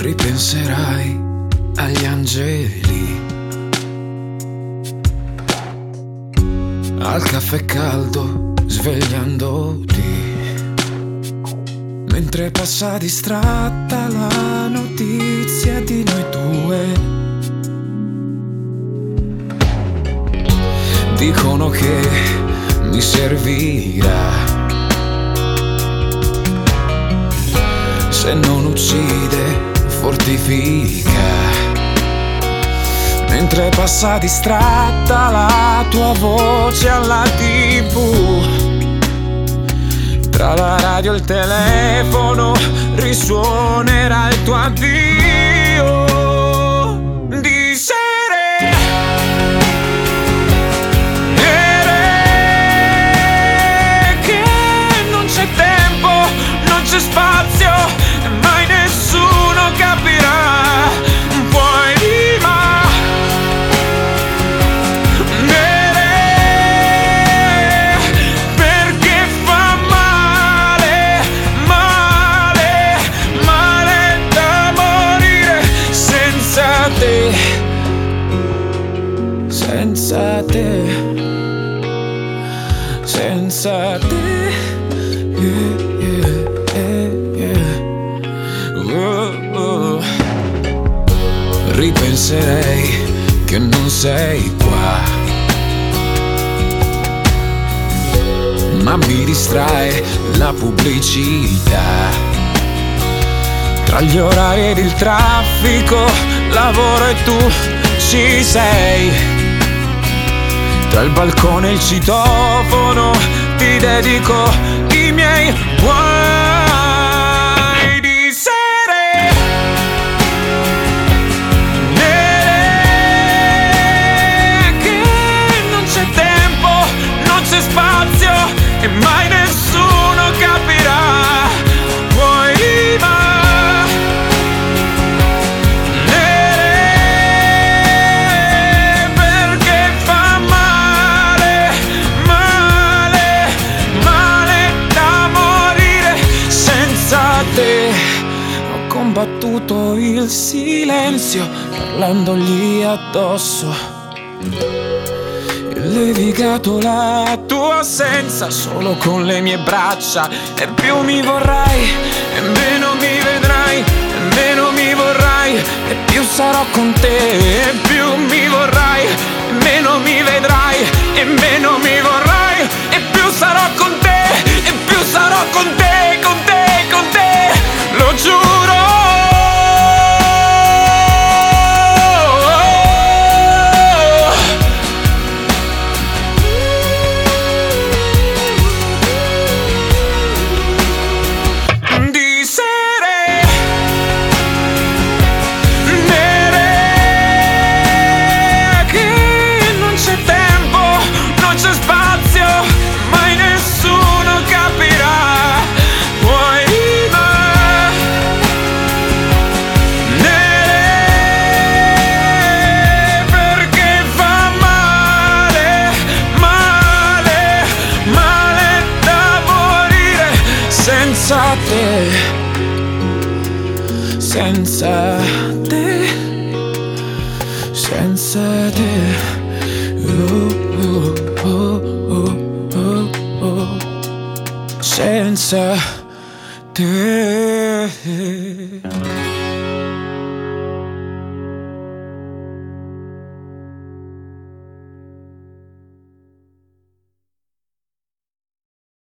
ripenserai agli angeli, al caffè caldo svegliandoti, mentre passa distratta la notizia di noi due. Dicono che mi servirà, se non uccide fortifica, mentre passa distratta la tua voce alla TV. Tra la radio e il telefono risuonerà il tuo addio di sere. Che non c'è tempo, non c'è spazio, e mai nessuno capirà. Puoi perché fa male, male, male da morire senza te, senza te, senza te. Ripenserei che non sei qua, ma mi distrae la pubblicità. Tra gli orari ed il traffico, lavoro e tu ci sei. Tra il balcone e il citofono ti dedico i miei guai di sere. Che non c'è tempo, non c'è spazio, e mai nessuno capirà. Puoi perché fa male, male, male da morire senza te. Ho combattuto il silenzio parlandogli addosso, levigato la tua assenza solo con le mie braccia. E più mi vorrai, e meno mi vedrai, e meno mi vorrai, e più sarò con te. E più mi vorrai, e meno mi vedrai, e meno mi vorrai, e più sarò con te, e più sarò con te, con te, con te, lo giuro. Senza te, senza te, senza te, senza te.